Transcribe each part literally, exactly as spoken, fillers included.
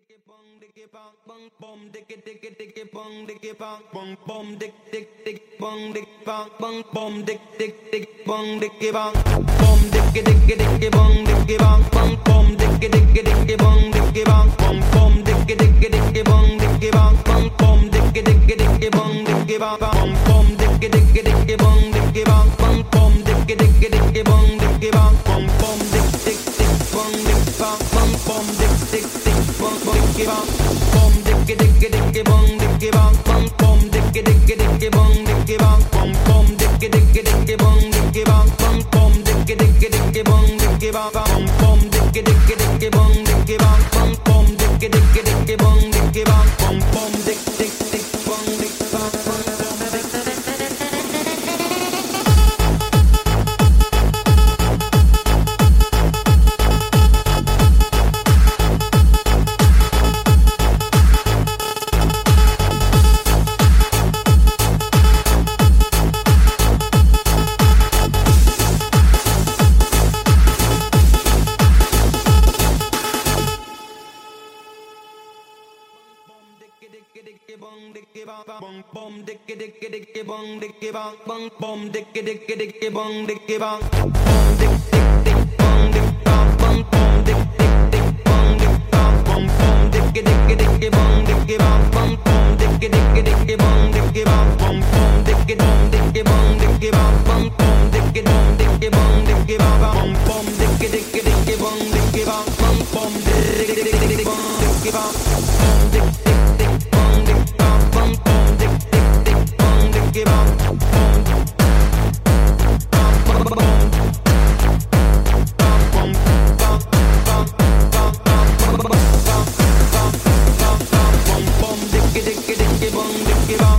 bong diggy bong bong bom diggy diggy diggy bong diggy bong bong bom dick dick dick bong dick bong bong bom dick dick dick bong diggy bong bom diggy diggy diggy bong diggy bong bong bom diggy diggy diggy bong diggy bong bong bom diggy diggy diggy bong diggy bong bong bom diggy diggy diggy bong diggy bong bong bom diggy diggy diggy bong diggy bong bong bom diggy diggy diggy bong diggy bong bong bom dick dick dick bong dick bong bong bom dick dick dick bong diggy bong bom diggy diggy diggy bong diggy bong bong bom diggy diggy diggy bong diggy bong bong bom diggy diggy diggy bong diggy bong bong bom diggy diggy diggy bong diggy bong bong bom diggy diggy diggy bong diggy bong bong bom diggy diggy diggy bong diggy bong bong bom dick dick dick bong dick bong bong bom dick bong bom diggy diggy diggy bong diggy bong bong bom diggy diggy diggy bong diggy bong bom dick dick dick bong dick bong bong bom dick dick dick bong dick bong bong bom diggy diggy diggy bong diggy bong bong bom diggy diggy diggy bong diggy bong bong bom diggy dom diggy bong diggy bong bong bom diggy dom diggy bong diggy bong bong bom diggy diggy diggy bong diggy bong bong bom diggy diggy diggy bong diggy bong bom dick dick dick bong dick bong bong bom dick dick dick bong diggy bong bom bom bom bom diggy diggy diggy bong diggy bong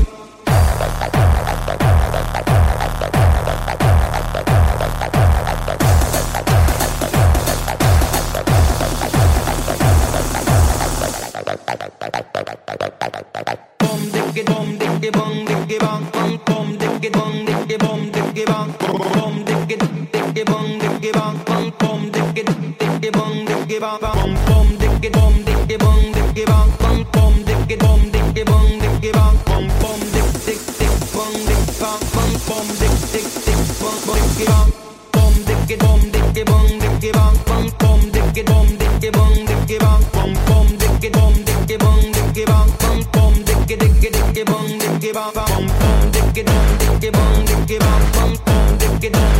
diggy bom diggy bong diggy bong bong bom diggy bong diggy bom diggy bong bom diggy diggy bong diggy bong bong bom diggy diggy bong diggy bong bom bom diggy bom diggy bong diggy bong bong bom diggy bom diggy bong diggy bong bom bom dick dick dick bong dick bong bong bom dick dick dick bong diggy bong bom diggy bom diggy bong diggy bong bong bom diggy bom diggy bong diggy bong bom bom diggy bom diggy bong diggy bong bong bom diggy diggy diggy bong diggy bong bom bom diggy dom diggy bong diggy bong bong bom diggy dom